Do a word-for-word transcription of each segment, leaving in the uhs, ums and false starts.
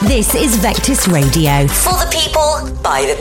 This is Vectis Radio. For the people, by the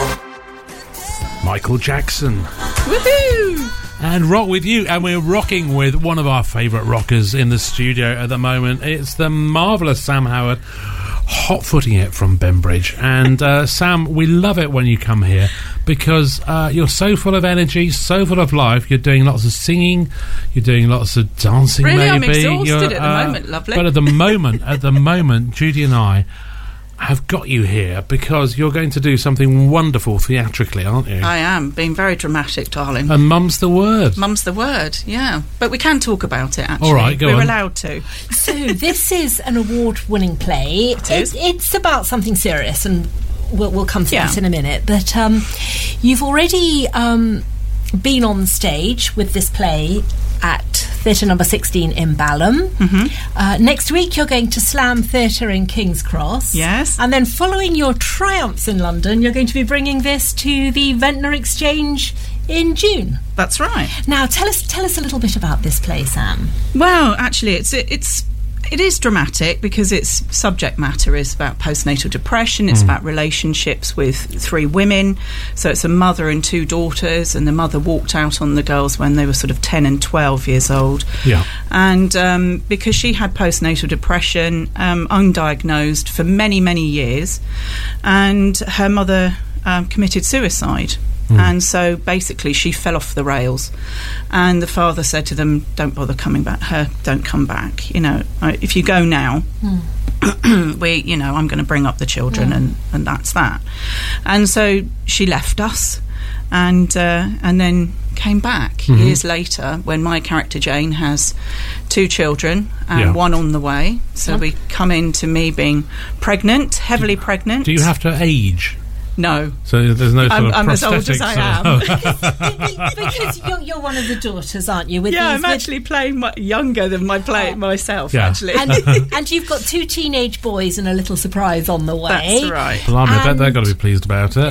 people. Michael Jackson. Woohoo! And rock with you. And we're rocking with one of our favourite rockers in the studio at the moment. It's the marvellous Sam Howard, hot-footing it from Bembridge. And uh, Sam, we love it when you come here because uh, you're so full of energy, so full of life. You're doing lots of singing, you're doing lots of dancing. Really, maybe. I'm exhausted You're, at the uh, moment, lovely. But at the moment, at the moment, Judy and I have got you here because you're going to do something wonderful theatrically, aren't you? I am, being very dramatic, darling. And mum's the word. Mum's the word, yeah. But we can talk about it, actually. All right, go We're on. allowed to. So this is an award-winning play. It is. It, it's about something serious, and we'll, we'll come to Yeah. that in a minute. But um, you've already um, been on stage with this play at Theatre Number sixteen in Balham. Mm-hmm. Uh, next week you're going to Slam Theatre in King's Cross. Yes. And then following your triumphs in London, you're going to be bringing this to the Ventnor Exchange in June. That's right. Now, tell us tell us a little bit about this play, Sam. Well, actually, it's it's it is dramatic because its subject matter is about postnatal depression. It's Mm. about relationships with three women. So it's a mother and two daughters, and the mother walked out on the girls when they were sort of ten and twelve years old. Yeah. And um, because she had postnatal depression, um, undiagnosed for many, many years, and her mother um, committed suicide. Mm. And so basically she fell off the rails, and the father said to them, don't bother coming back, her don't come back, you know, I- if you go now Mm. we, you know, I'm going to bring up the children, Yeah. and, and that's that. And so she left us, and uh, and then came back Mhm. years later when my character Jane has two children and Yeah. one on the way. So Yeah. we come into me being pregnant, heavily pregnant. Do you have to age? No. So there's no sort I'm- of I'm as old as prosthetics I or- Because you're, you're one of the daughters, aren't you? With Yeah, these, I'm with- actually playing my, younger than my play Oh. myself, Yeah. actually. and, and you've got two teenage boys and a little surprise on the way. That's right. Blimey, I bet they're And- going to be pleased about it.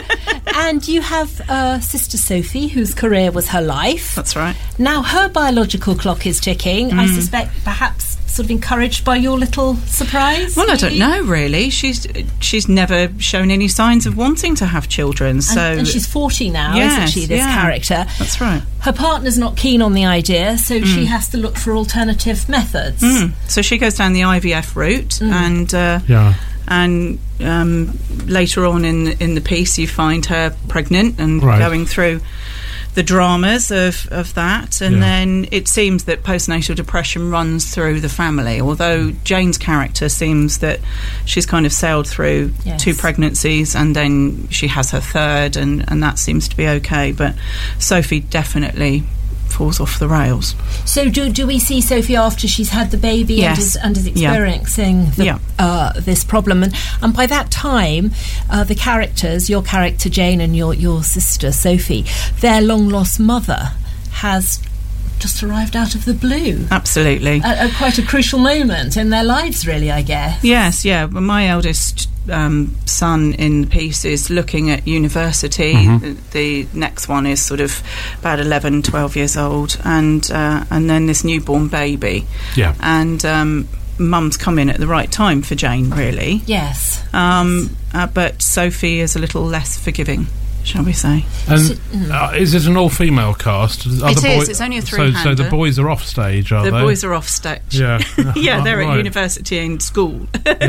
And you have uh, sister Sophie, whose career was her life. That's right. Now her biological clock is ticking. Mm. I suspect perhaps sort of encouraged by your little surprise. Well, I don't maybe? know, really. She's she's never shown any signs of wanting to have children. And, So and she's forty now, Yes, isn't she, this yeah. character? That's right. Her partner's not keen on the idea, so she has to look for alternative methods. Mm. So she goes down the I V F route, Mm. and uh, Yeah. and um, later on in the, in the piece, you find her pregnant and Right. going through the dramas of, of that, and Yeah. then it seems that postnatal depression runs through the family. Although Jane's character seems that she's kind of sailed through Yes. two pregnancies, and then she has her third, and, and that seems to be okay. But Sophie definitely falls off the rails. So do do we see Sophie after she's had the baby Yes. and is, and is Yeah. experiencing the, Yeah. uh, this problem? And, and by that time, uh, the characters, your character Jane and your, your sister Sophie, their long-lost mother has just arrived out of the blue. Absolutely. At, at quite a crucial moment in their lives, really, I guess. Yes, yeah. Well, my eldest um, son in the piece is looking at university. Mhm. The, the next one is sort of about eleven, twelve years old, and uh, and then this newborn baby. Yeah. And um, mum's come in at the right time for Jane, really. Yes. Um, uh, but Sophie is a little less forgiving, shall we say. And uh, is it an all-female cast? Are It the is, boy- it's only a So, so the three-hander. boys are off stage, are The they? boys are off stage. Yeah. Yeah, they're Right. at university and school.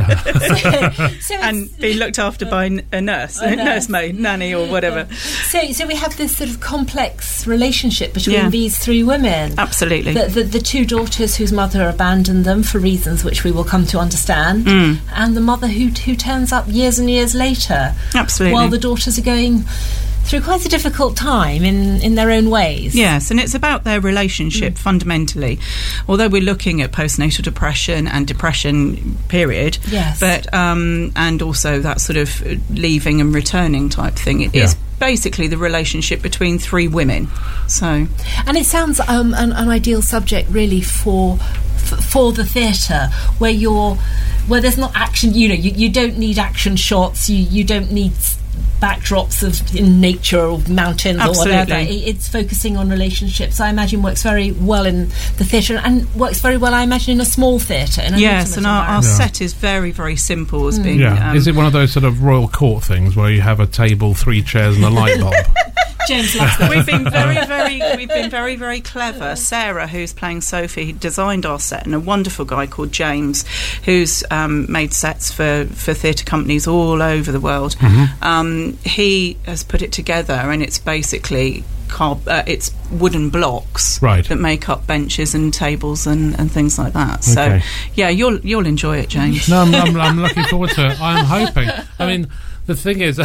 So and it's- being looked after by n- a nurse, A a nurse. nursemaid, nanny, or whatever. So, so we have this sort of complex relationship between Yeah. these three women. Absolutely. The, the, the two daughters whose mother abandoned them for reasons which we will come to understand, Mm. and the mother who who turns up years and years later, Absolutely. while the daughters are going through quite a difficult time in, in their own ways. Yes, and it's about their relationship fundamentally. Although we're looking at postnatal depression and depression period, Yes. but um, and also that sort of leaving and returning type thing. It Yeah. is basically the relationship between three women. So And it sounds um, an, an ideal subject, really, for f- for the theatre, where you're where there's not action. You know, you, you don't need action shots. You you don't need s- backdrops of in nature or mountains Absolutely. or whatever. It, it's focusing on relationships. I imagine works very well in the theatre and works very well, I imagine, in a small theatre. in an Yes, intimate and our, our environment. set is very, very simple. As being, Yeah. um, Is it one of those sort of royal court things where you have a table, three chairs, and a light bulb? James loves that. We've been very, very, we've been very, very clever. Sarah, who's playing Sophie, designed our set, and a wonderful guy called James, who's um, made sets for, for theatre companies all over the world. Mm-hmm. Um, he has put it together, and it's basically carb- uh, it's wooden blocks Right. that make up benches and tables and, and things like that. So, Okay. yeah, you'll you'll enjoy it, James. No, I'm, I'm, I'm looking forward to it. I'm hoping. I mean, the thing is,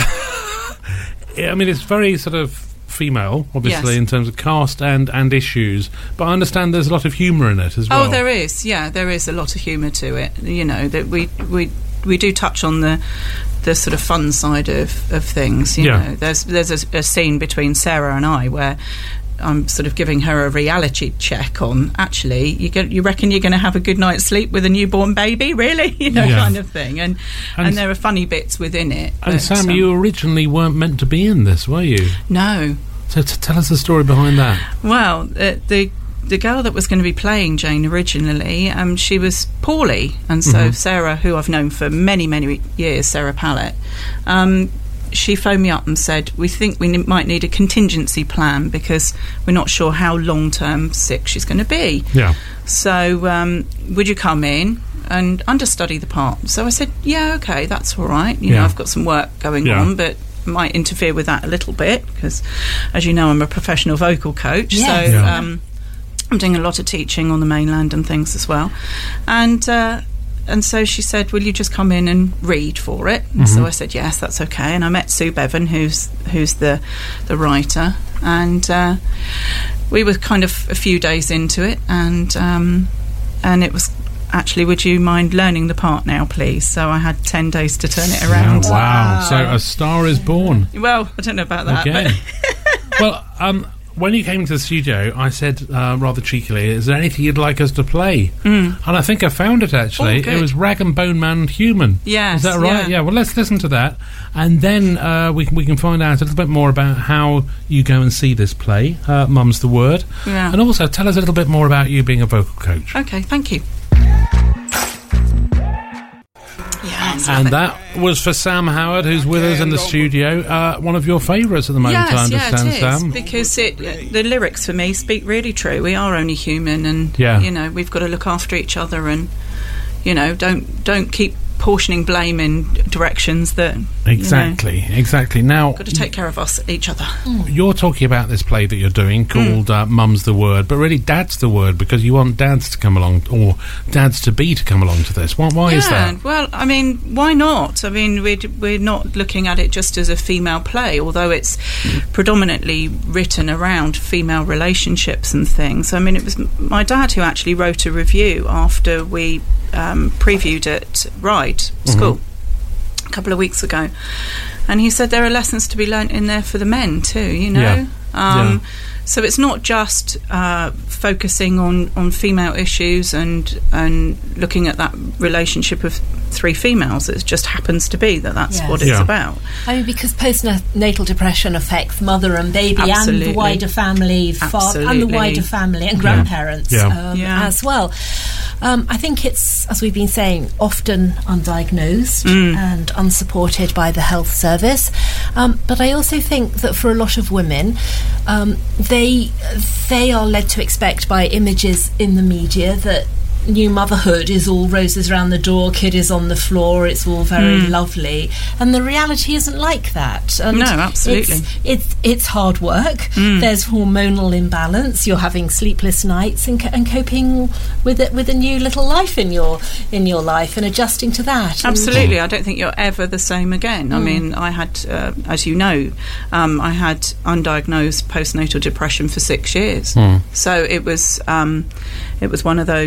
I mean, it's very sort of female, obviously, Yes. in terms of cast and, and issues, but I understand there's a lot of humour in it as well. Oh, there is. Yeah, there is a lot of humour to it. You know, that we we we do touch on the the sort of fun side of, of things. You Yeah. know, there's there's a, a scene between Sarah and I where I'm sort of giving her a reality check on. Actually, you get, you reckon you're going to have a good night's sleep with a newborn baby, really? You know, Yeah. kind of thing. And, And- and there are funny bits within it. And but, Sam, um, you originally weren't meant to be in this, were you? no. So t- tell us the story behind that. Well, uh, the the girl that was going to be playing Jane originally, um, she was poorly, and so Mhm. Sarah, who I've known for many many years, Sarah Pallett, um, she phoned me up and said, "We think we n- might need a contingency plan because we're not sure how long term sick she's going to be. Yeah. So um, would you come in and understudy the part?" So I said, "Yeah, okay, that's all right. You Yeah. know, I've got some work going Yeah. on, but." Might interfere with that a little bit because, as you know, I'm a professional vocal coach, Yes. so Yeah. um, I'm doing a lot of teaching on the mainland and things as well. And uh, and so she said, "Will you just come in and read for it?" And Mhm. so I said, "Yes, that's okay." And I met Sue Bevan, who's who's the the writer, and uh, we were kind of a few days into it, and um, and it was. Actually, would you mind learning the part now, please? So I had ten days to turn it around. Yeah, wow. So a star is born. Well, I don't know about that. Again. But Well, um, when you came into the studio, I said uh, rather cheekily, "Is there anything you'd like us to play?" Mm. And I think I found it, actually. Oh, good. It was Rag and Bone Man Human. Yes, Is that right? yeah. Yeah, well, let's listen to that. And then uh, we, can, we can find out a little bit more about how you go and see this play, uh, Mum's the Word. Yeah. And also, tell us a little bit more about you being a vocal coach. Okay, thank you. Yes, And that was for Sam Howard, who's with us in the studio. Uh, one of your favourites at the moment, I yes, yeah, understand, it is, Sam. because it, the lyrics for me speak really true. We are only human, and Yeah. you know we've got to look after each other, and you know don't don't keep portioning blame in directions that Exactly, You know, exactly. Now, got to take care of us, each other. you're talking about this play that you're doing called uh, Mum's the Word, but really Dad's the Word because you want dads to come along, or dads to be to come along to this. Why, why yeah, is that? well, I mean, why not? I mean, we're, we're not looking at it just as a female play, although it's predominantly written around female relationships and things. I mean, it was m- my dad who actually wrote a review after we um, previewed at Ride School a couple of weeks ago. And he said there are lessons to be learnt in there for the men too, you know? Yeah. Um, Yeah. So it's not just uh, focusing on, on female issues and and looking at that relationship of three females. It just happens to be that that's Yes. what it's Yeah. about. I mean, because postnatal depression affects mother and baby and Absolutely. the wider family, father and the Absolutely. wider family and grandparents Yeah. Um, Yeah. as well. Um, I think it's, as we've been saying, often undiagnosed and unsupported by the health service. Um, but I also think that for a lot of women, um, they they are led to expect by images in the media that new motherhood is all roses around the door, kid is on the floor, it's all very lovely, and the reality isn't like that. And No, absolutely. it's it's, it's hard work. There's hormonal imbalance. You're having sleepless nights and, co- and coping with it with a new little life in your in your life and adjusting to that. And- Absolutely. I don't think you're ever the same again. I mean, I had, uh, as you know, um, I had undiagnosed postnatal depression for six years. So it was um, it was one of those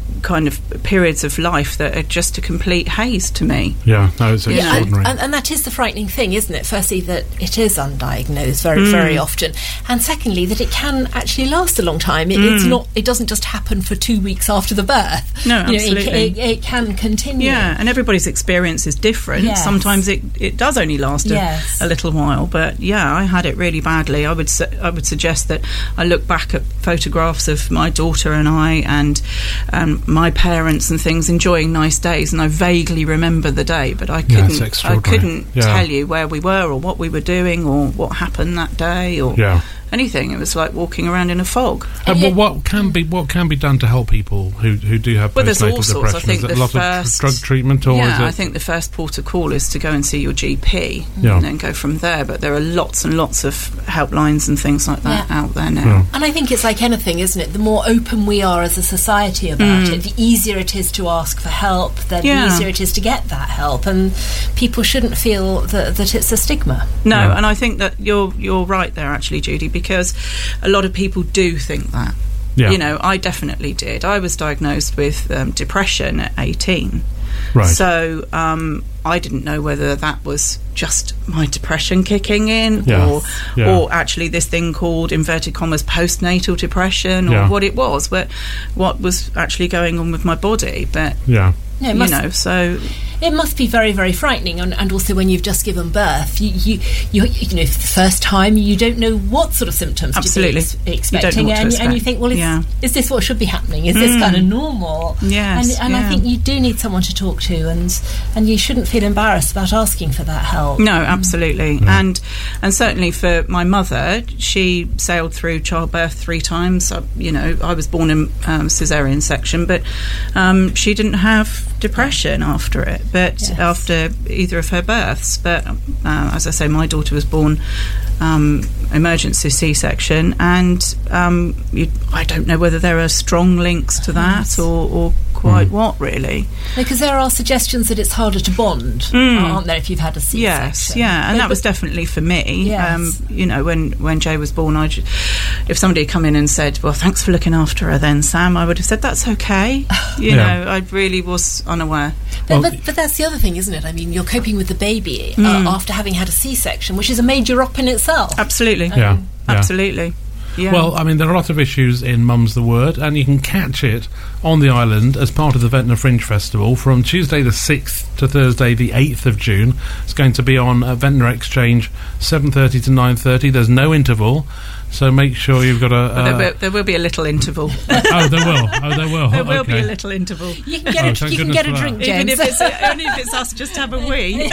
kind of periods of life that are just a complete haze to me. Yeah, no, it's Yeah, extraordinary. And, and that is the frightening thing, isn't it? Firstly, that it is undiagnosed very, Mm. very often, and secondly, that it can actually last a long time. It, It's not. It doesn't just happen for two weeks after the birth. No, You know, it, absolutely. it, it can continue. Yeah, and everybody's experience is different. Yes. Sometimes it, it does only last a, Yes. a little while, but yeah, I had it really badly. I would su- I would suggest that I look back at photographs of my daughter and I and um, my parents and things enjoying nice days, and I vaguely remember the day, but I Yeah, it's couldn't I extraordinary. couldn't Yeah. tell you where we were or what we were doing or what happened that day or Yeah. anything. It was like walking around in a fog. And Yeah. what, what can be what can be done to help people who, who do have Well, there's postnatal all sorts. depression? I think is it the a lot first- of drug treatment, or yeah, is it? I think the first port of call is to go and see your G P Yeah. and then go from there. But there are lots and lots of helplines and things like that Yeah. out there now. Yeah. And I think it's like anything, isn't it? The more open we are as a society about it, the easier it is to ask for help, then Mm. Yeah. the easier it is to get that help. And people shouldn't feel that, that it's a stigma. No, Yeah. and I think that you're you're right there, actually, Judy, because a lot of people do think that. Yeah. You know, I definitely did. I was diagnosed with um, depression at eighteen. Right. So um, I didn't know whether that was just my depression kicking in, Yeah. or Yeah. or actually this thing called inverted commas postnatal depression, or Yeah. what it was, but what was actually going on with my body. But yeah. No, it you must- know, so It must be very, very frightening, and, and also when you've just given birth, you, you, you, you know, for the first time, you don't know what sort of symptoms Absolutely. to be ex- You don't know expecting, what to and, and you expect. think, well, is, Yeah. is this what should be happening? Is this kind of normal? Yes, and, and yeah. I think you do need someone to talk to, and and you shouldn't feel embarrassed about asking for that help. No, absolutely, and and certainly for my mother, she sailed through childbirth three times. Uh, you know, I was born in um, caesarean section, but um, she didn't have depression after it. But Yes. after either of her births, but uh, as I say, my daughter was born um, emergency C-section, and um, you, I don't know whether there are strong links to that or, or quite what really. Because there are suggestions that it's harder to bond, aren't there, if you've had a C-section? Yes, yeah, and But- that was definitely for me. Yes. Um, you know, when, when Jay was born, I, ju- if somebody had come in and said, "Well, thanks for looking after her," then Sam, I would have said, "That's okay." You Yeah. know, I really was unaware. But, Well- but, but that's the other thing, isn't it? I mean, you're coping with the baby uh, Mm. after having had a C-section, which is a major up in itself. Absolutely, Yeah. yeah. absolutely. Yeah. Well, I mean, there are a lot of issues in Mum's the Word, and you can catch it on the island as part of the Ventnor Fringe Festival from Tuesday the sixth to Thursday the eighth of June. It's going to be on uh, Ventnor Exchange, seven thirty to nine thirty. There's no interval, so make sure you've got a... But there, Uh, will, there will be a little interval. oh, there will. Oh, there will. there will okay. be a little interval. You can get Oh, a, thank you can goodness get a for drink, that. James. Even if it's only if it's us just have a wee.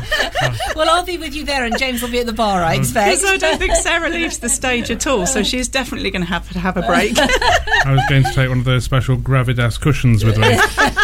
Well, I'll be with you there, and James will be at the bar, I expect. Because I don't think Sarah leaves the stage at all, so she's definitely going to have to have a break. I was going to take one of those special Gravidas cushions with me.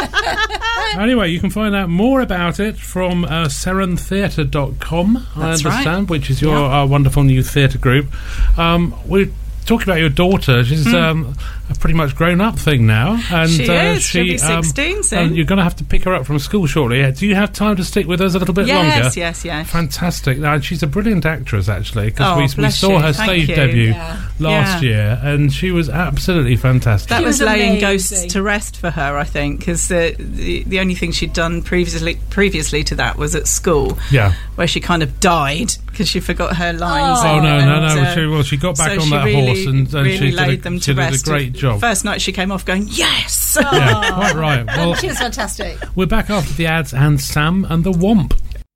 Anyway, you can find out more about it from uh, seron theatre dot com, I That's right. understand, which is your Yeah. uh, wonderful new theatre group. Um, we're talking about your daughter. She's um, a pretty much grown-up thing now. And, She uh, is. She'll be um, sixteen soon. and you're going to have to pick her up from school shortly. Uh, Do you have time to stick with us a little bit yes, longer? yes, yes. Fantastic. Now, she's a brilliant actress, actually, because Oh, we, we bless saw you. her Thank stage you. debut Yeah. last Yeah. year, and she was absolutely fantastic. That She was, was laying amazing. ghosts to rest for her, I think, because the, the the only thing she'd done previously previously to that was at school, yeah. where she kind of died because she forgot her lines. Oh, no, and, no, no. uh, well, she, well, she got back so on she that really, horse and, and really she laid did, a, them she to did a rest. great job. First night she came off going, yes! Yeah, quite right. Well, She was fantastic. we're back after the ads and Sam and the Womp.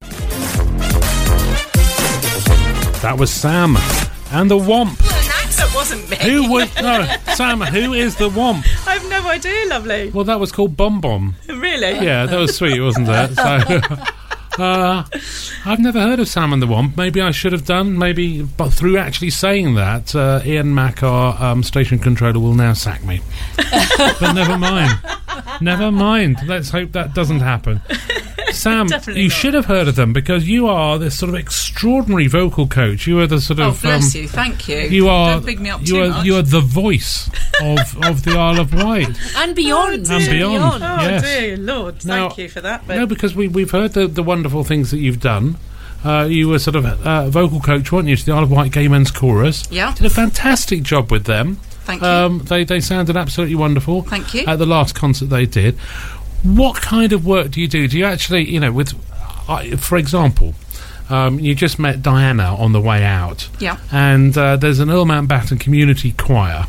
That was Sam and the Womp. That wasn't me. Who would... No, Sam, who is the Womp? I have no idea, lovely. Well, that was called Bom Bom. Really? Yeah, that was sweet, wasn't it? So... Uh, I've never heard of Sam and the Womp. Maybe I should have done. Maybe, but through actually saying that, uh, Ian Mack, our um, station controller, will now sack me. But never mind. Never mind. Let's hope that doesn't happen. Sam, Definitely you not. should have heard of them because you are this sort of extraordinary vocal coach. You are the sort Oh, of. bless um, you. Thank you. You are. Don't big me up you too are. much. You are the voice of of the Isle of Wight. And beyond. And beyond. Oh, Yes. dear Lord. Now- Thank you for that. But No, because we we've heard the the wonderful things that you've done. Uh, you were sort of uh, vocal coach, weren't you, to the Isle of Wight Gay Men's Chorus? Yeah. Did a fantastic job with them. Thank you. Um, they, they sounded absolutely wonderful. Thank you. At the last concert they did. What kind of work do you do? Do you actually, you know, with, uh, for example, um, you just met Diana on the way out. Yeah. And uh, there's an Earl Mountbatten community choir.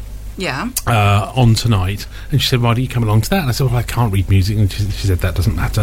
Yeah. Uh, on tonight, and she said, "Why don't you come along to that?" And I said, "Well, I can't read music." And she, she said, "That doesn't matter."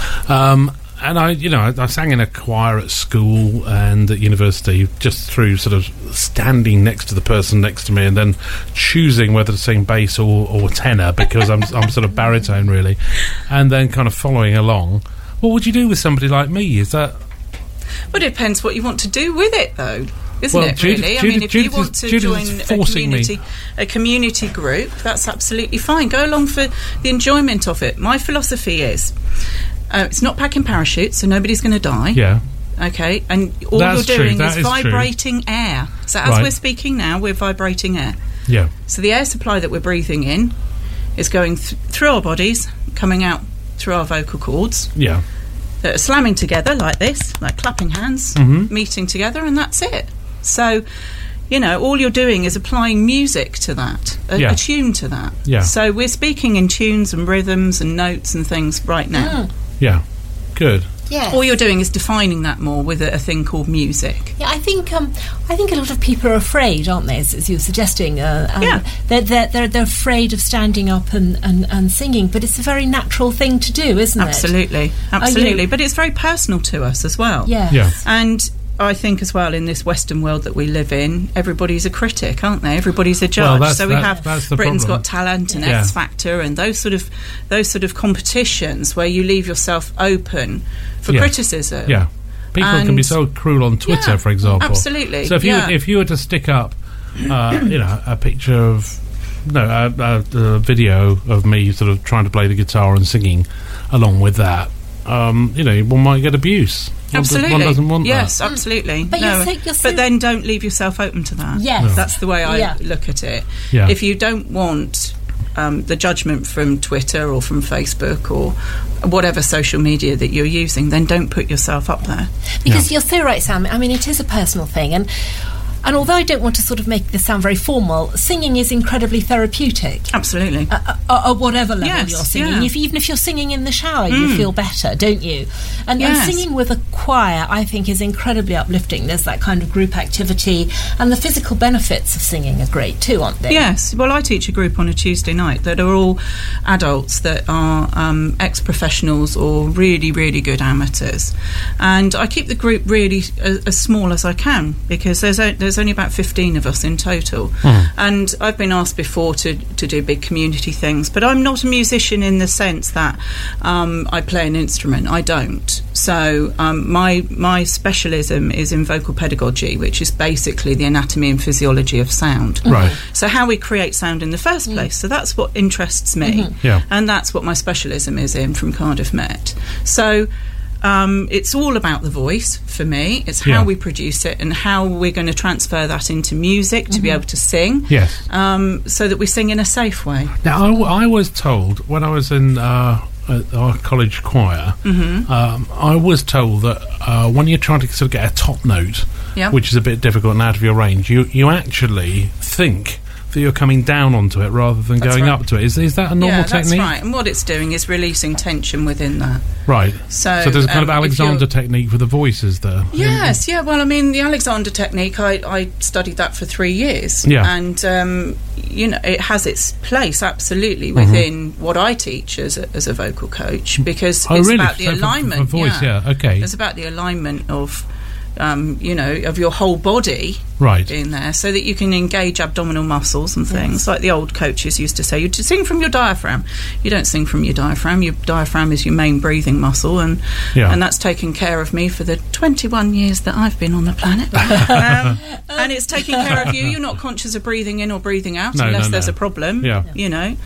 Um, and I, you know, I, I sang in a choir at school and at university, just through sort of standing next to the person next to me, and then choosing whether to sing bass or, or tenor because I'm I'm sort of baritone really, and then kind of following along. What would you do with somebody like me? Is that? Well, it depends what you want to do with it, though. Isn't well, it Judith, really? Judith, I mean, if Judith you want is, to Judith join a community, me. a community group, that's absolutely fine. Go along for the enjoyment of it. My philosophy is, uh, it's not packing parachutes, so nobody's going to die. Yeah. Okay, and all That's you're doing true. is, is vibrating true. air. So as right. we're speaking now, we're vibrating air. Yeah. So the air supply that we're breathing in is going th- through our bodies, coming out through our vocal cords. Yeah. That are slamming together like this, like clapping hands, mm-hmm. meeting together, and that's it. So, you know, all you're doing is applying music to that, a, yeah. a tune to that. Yeah. So we're speaking in tunes and rhythms and notes and things right now. Mm. Yeah. Good. Yeah. All you're doing is defining that more with a, a thing called music. Yeah, I think um, I think a lot of people are afraid, aren't they? As, as you were suggesting, uh, um, Yeah. they're, they're they're they're afraid of standing up and, and, and singing, but it's a very natural thing to do, isn't it? Absolutely, absolutely. But it's very personal to us as well. Yes. Yeah. And I think as well, in this Western world that we live in, everybody's a critic, aren't they? Everybody's a judge. Well, that's- so we that- have that's the Britain's problem. Got Talent and Yeah. X Factor and those sort of those sort of competitions where you leave yourself open for Yeah. criticism. Yeah. People can be And- so cruel on Twitter, Yeah, for example. absolutely, So if you yeah. if you were to stick up, uh, you know, a picture of no, a, a, a video of me sort of trying to play the guitar and singing along with that, um, you know, one might get abuse. One does- Absolutely. one doesn't want yes, that. absolutely. But no, you're so- you're so- but then don't leave yourself open to that. Yes. No. That's the way I Yeah. look at it. Yeah. If you don't want um, the judgment from Twitter or from Facebook or whatever social media that you're using, then don't put yourself up there. Because Yeah. you're so right, Sam. I mean, it is a personal thing, and and although I don't want to sort of make this sound very formal, singing is incredibly therapeutic. Absolutely. Uh, uh, at whatever level Yes, you're singing, yeah. if, even if you're singing in the shower, you feel better, don't you? And, Yes. and singing with a choir, I think, is incredibly uplifting. There's that kind of group activity, and the physical benefits of singing are great too, aren't they? Yes. Well, I teach a group on a Tuesday night that are all adults that are um, ex-professionals or really, really good amateurs. And I keep the group really as, as small as I can because there's o- there's only about fifteen of us in total. Mm. And I've been asked before to, to do big community things, but I'm not a musician in the sense that um, I play an instrument. I don't. So um, my my specialism is in vocal pedagogy, which is basically the anatomy and physiology of sound. Right. So how we create sound in the first place. So that's what interests me. Yeah. And that's what my specialism is in from Cardiff Met. So um, it's all about the voice for me. It's how Yeah. we produce it and how we're going to transfer that into music to be able to sing. Yes. Um, so that we sing in a safe way. Now, I, w- I was told when I was in uh, at our college choir, Mm-hmm. um, I was told that uh, when you're trying to sort of get a top note, Yeah. which is a bit difficult and out of your range, you you actually think that you're coming down onto it rather than That's going right. up to it. Is is that a normal yeah, technique? that's right. And what it's doing is releasing tension within that. Right. So, So there's a kind um, of if Alexander you're- technique for the voices there. Yes, yeah. Well, I mean, the Alexander technique, I, I studied that for three years. Yeah. And, um, you know, it has its place, absolutely, Mm-hmm. within what I teach as a, as a vocal coach, because Oh, it's really? about the So for- for alignment. voice, yeah, okay. It's about the alignment of, um, you know, of your whole body Right. in there so that you can engage abdominal muscles and things. Like the old coaches used to say, you sing from your diaphragm. You don't sing from your diaphragm. Your diaphragm is your main breathing muscle, and Yeah. and that's taken care of me for the twenty-one years that I've been on the planet. um, and it's taking care of you. You're not conscious of breathing in or breathing out No, unless no, there's no. a problem, Yeah. you know,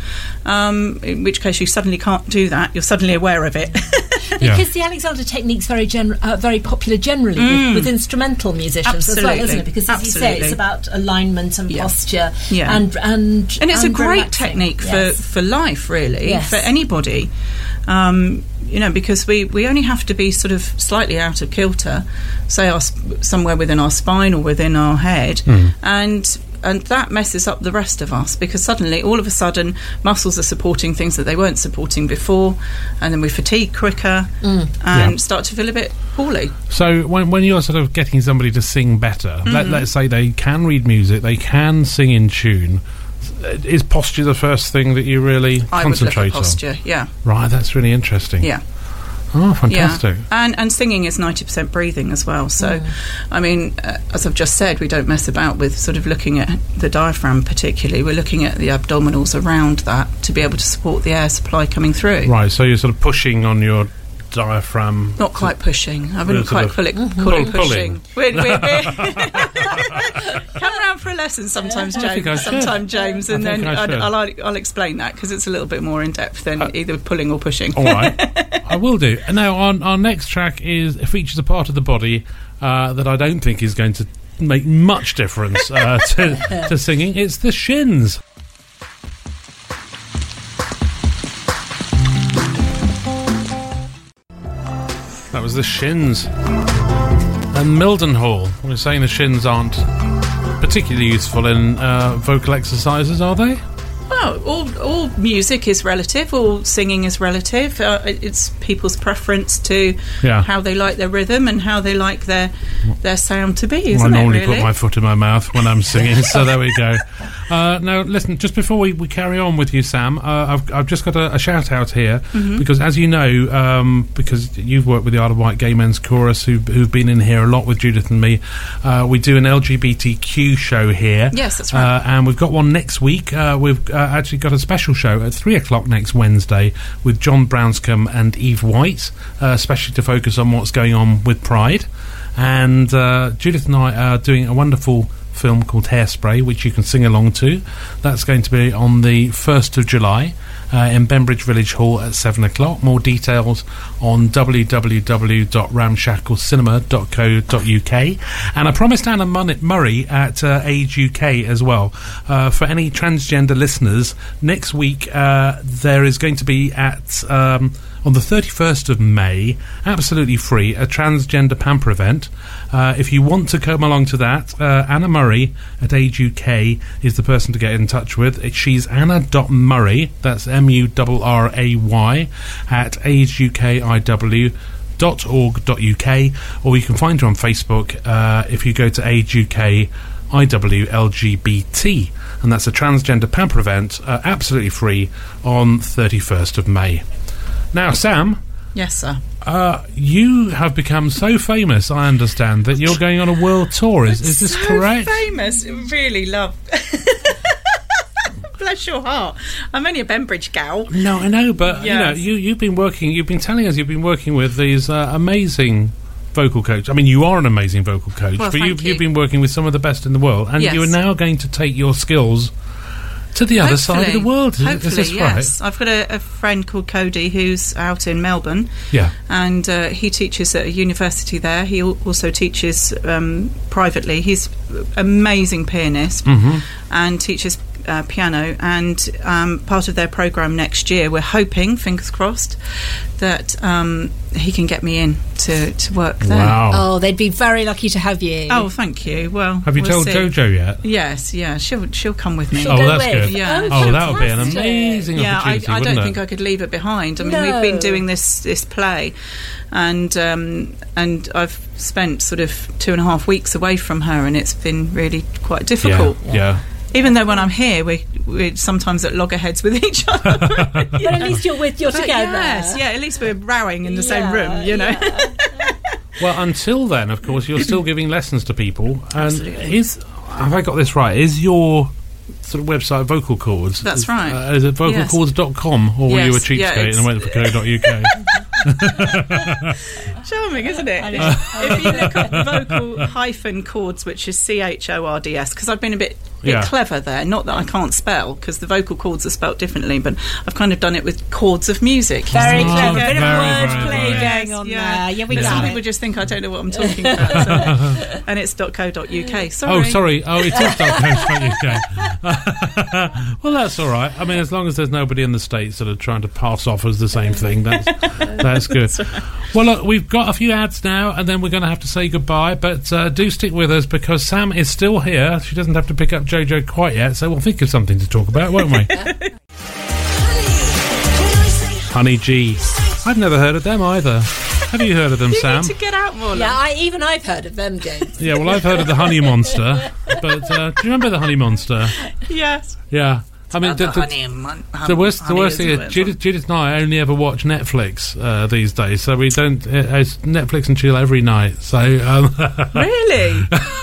um, in which case you suddenly can't do that. You're suddenly aware of it. Yeah. Because the Alexander technique's very gen- uh, very popular generally with, with instrumental musicians as well, Absolutely. isn't it? Because as you say, Absolutely. it's about alignment and Yeah. posture, Yeah. and and And it's a great relaxing. technique Yes. for, for life, really, Yes. for anybody. Um, you know, because we, we only have to be sort of slightly out of kilter, say our, sp- somewhere within our spine or within our head, and and that messes up the rest of us, because suddenly, all of a sudden, muscles are supporting things that they weren't supporting before, and then we fatigue quicker mm. and yeah. start to feel a bit poorly. So when when you're sort of getting somebody to sing better, mm-hmm. let, let's say they can read music, they can sing in tune, is posture the first thing that you really I concentrate would look at posture, on? yeah. Right, that's really interesting. Yeah. Oh, fantastic. Yeah. And and singing is ninety percent breathing as well. So, mm. I mean, uh, as I've just said, we don't mess about with sort of looking at the diaphragm particularly. We're looking at the abdominals around that to be able to support the air supply coming through. Right, so you're sort of pushing on your diaphragm. Not quite pushing. I wouldn't quite call it, mm-hmm. call it Pull, pushing. We're, we're, we're come round for a lesson sometimes, James. Sometimes, James, and then I'll, I'll, I'll explain that, because it's a little bit more in depth than uh, either pulling or pushing. All right, I will do. And now, our, our next track is features a part of the body uh, that I don't think is going to make much difference uh, to, to singing. It's the shins. That was the Shins. And Mildenhall. We're saying the Shins aren't particularly useful in uh, vocal exercises, are they? Well, all, all music is relative, all singing is relative. Uh, it's people's preference to yeah. how they like their rhythm and how they like their their sound to be, isn't well, I it, normally really? put my foot in my mouth when I'm singing, so there we go. Uh, now, listen, just before we, we carry on with you, Sam, uh, I've, I've just got a, a shout-out here, mm-hmm. because, as you know, um, because you've worked with the Isle of Wight Gay Men's Chorus, who, who've been in here a lot with Judith and me, uh, we do an L G B T Q show here. Yes, that's right. Uh, and we've got one next week. Uh, we've uh, actually got a special show at three o'clock next Wednesday with John Brownscombe and Eve White, uh, especially to focus on what's going on with Pride. And uh, Judith and I are doing a wonderful film called Hairspray, which you can sing along to. That's going to be on the first of July uh, in Bembridge Village Hall at seven o'clock. More details on w w w dot ramshackle cinema dot co dot u k. And I promised Anna Murray at uh, Age U K as well. Uh, for any transgender listeners, next week uh, there is going to be at... Um, on the thirty-first of May, absolutely free, a transgender pamper event. Uh, if you want to come along to that, uh, Anna Murray at Age U K is the person to get in touch with. She's anna dot murray, that's M U R R A Y, at age u k i w dot org dot u k, or you can find her on Facebook uh, if you go to Age U K I W L G B T, and that's a transgender pamper event, uh, absolutely free, on thirty-first of May. Now, Sam. Yes, sir. Uh, you have become so famous, I understand, that you're going on a world tour. Is, is this so correct? Famous, really love. Bless your heart. I'm only a Bembridge gal. No, I know, but yes. you know, you you've been working. You've been telling us you've been working with these uh, amazing vocal coaches. I mean, you are an amazing vocal coach, well, but you've you. you've been working with some of the best in the world, and yes. you are now going to take your skills to the other Hopefully. side of the world. Is, Hopefully, is this yes. right? I've got a, a friend called Cody who's out in Melbourne. Yeah. And uh, he teaches at a university there. He al- also teaches um, privately. He's an amazing pianist mm-hmm. and teaches uh, piano. And um, part of their programme next year, we're hoping, fingers crossed, that um, he can get me in to, to work there. Wow. Oh, they'd be very lucky to have you. Oh, thank you. Well, have you we'll told see. Jojo yet? Yes, yeah. She'll she'll come with me. She'll oh, go that's with. good. Yeah. Oh, that would be an fantastic. amazing Yeah, I, opportunity, I don't wouldn't think it? I could leave it behind. I mean, No. we've been doing this this play, and um, and I've spent sort of two and a half weeks away from her, and it's been really quite difficult. Yeah. yeah. Even though when I'm here, we we're sometimes at loggerheads with each other. But at least you're with you're But together. yes, yeah. At least we're rowing in the same Yeah, room, you know. yeah. Well, until then, of course, you're still giving lessons to people. And Absolutely. is have I got this right? Is your sort of website Vocal Chords? That's is, right. Uh, is it vocal chords dot com, or were you a Yes, cheapskate yeah, and went for co dot u k? Charming, isn't it? If you look up vocal hyphen chords, which is C H O R D S, because I've been a bit, bit Yeah. clever there. Not that I can't spell, because the vocal chords are spelt differently, but I've kind of done it with chords of music. Very Oh, clever. very, Bit of very, wordplay very. going on Yeah. there. Yeah, we But got some it. people just think I don't know what I'm talking about. So, and it's .co dot U K. Sorry. Oh, sorry. Oh, it is dot co dot u k. Well, that's all right. I mean, as long as there's nobody in the States that are trying to pass off as the same thing, that's that's good. That's right. Well, look, we've got a few ads now, and then we're going to have to say goodbye. But uh, do stick with us, because Sam is still here. She doesn't have to pick up JoJo quite yet, so we'll think of something to talk about, won't we? Honey G. I've never heard of them either. Have you heard of them, you Sam? need to get out more. Yeah, I, even I've heard of them, James. Yeah, well, I've heard of the Honey Monster, but uh, do you remember the Honey Monster? Yes. Yeah. I mean, the, the, honey and mon- the worst, the worst thing is is Judith, Judith and I only ever watch Netflix uh, these days, so we don't. Uh, it's Netflix and chill every night. So um, really,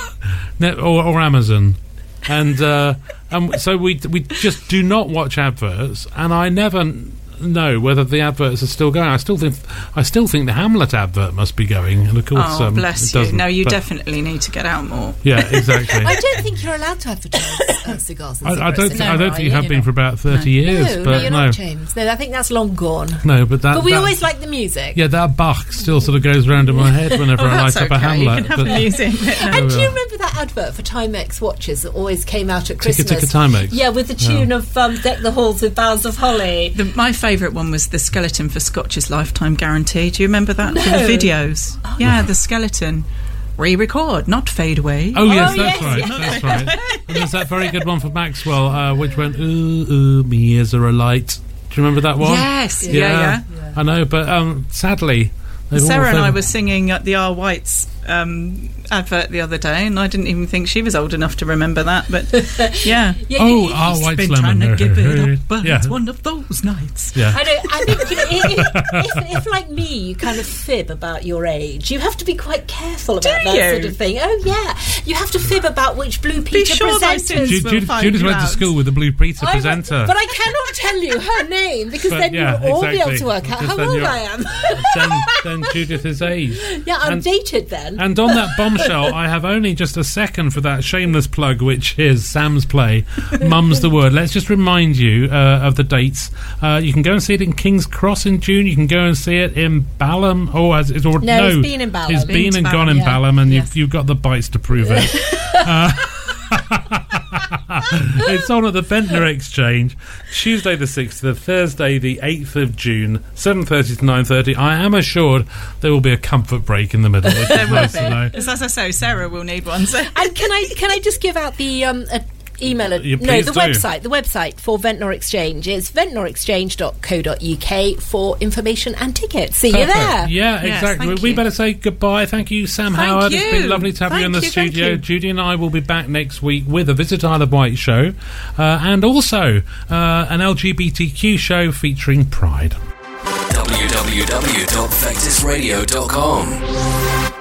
Net, or, or Amazon, and uh, and so we we just do not watch adverts, and I never know whether the adverts are still going. I still think I still think the Hamlet advert must be going, and of course, oh um, bless it you. doesn't, No, you but- definitely need to get out more. Yeah, exactly. I don't think you're allowed to advertise uh, cigars and I, I cigarettes. don't. Th- No, I don't are think you have You're been not. for about thirty years, No, but no, you're no, not, James. No, I think that's long gone. no, but that. But we that- always like the music. Yeah, that Bach still sort of goes round in my head whenever Oh, I light that's up a okay. Hamlet. You can have but- the music. But no. And do yeah. you remember that advert for Timex watches that always came out at Ticka Christmas? Ticka Timex. Yeah, with the tune of um, Deck the Halls with Boughs of Holly. The, my favourite one was the skeleton for Scotch's lifetime guarantee. Do you remember that No. for the videos? Oh. Yeah, the skeleton. Re-record, not fade away. Oh, yes, Oh, that's yes, right, yes. that's right. And there's that very good one for Maxwell, uh, which went, ooh, ooh, me ears are alight. Do you remember that one? Yes, yeah, yeah. I know, but um, sadly... they've all- Sarah and I they've- were singing at the R. White's um, advert the other day, and I didn't even think she was old enough to remember that, but yeah. Yeah, Oh, you- R. He's White's been Lemon. trying to give it up, but Yeah. it's one of those nights. Yeah. I know. I think you know, if, if, if, like me, you kind of fib about your age, you have to be quite careful about Do that you? sort of thing. Oh yeah, you have to fib about which Blue Peter sure those presenters. things Ju- will Judith, find Judith you went to out. school with the Blue Peter I- presenter. but I cannot tell you her name because But, then yeah, you'll all be able exactly. to work out Because how then old you're- I am. then, then Judith is aged. Yeah, I'm And- dated then. And on that bombshell, I have only just a second for that shameless plug, which is Sam's play, Mum's the Word. Let's just remind you uh, of the dates. Uh, you can go and see it in King's Cross in June. You can go and see it in Balham. Oh, has it's already, No, no, it's been in Balham. It's Been been to and Balham, gone in yeah. Balham, and Yes. you've, you've got the bites to prove it. uh, it's on at the Ventnor Exchange, Tuesday the sixth to Thursday the eighth of June, seven thirty to nine thirty. I am assured there will be a comfort break in the middle, which is nice to know. As I say, Sarah will need one. So. And can I can I just give out the um, a email? Ad- Yeah, no, please the do. website. The website for Ventnor Exchange is ventnor exchange dot co dot uk for information and tickets. See you Perfect. there. Yeah, Yes, exactly. thank we you. better say goodbye. Thank you, Sam Thank Howard. It's been you. lovely to have you Thank in the you, thank studio. you. Judy and I will be back next week with a Visit Isle of Wight show uh, and also uh, an L G B T Q show featuring Pride. w w w dot vectis radio dot com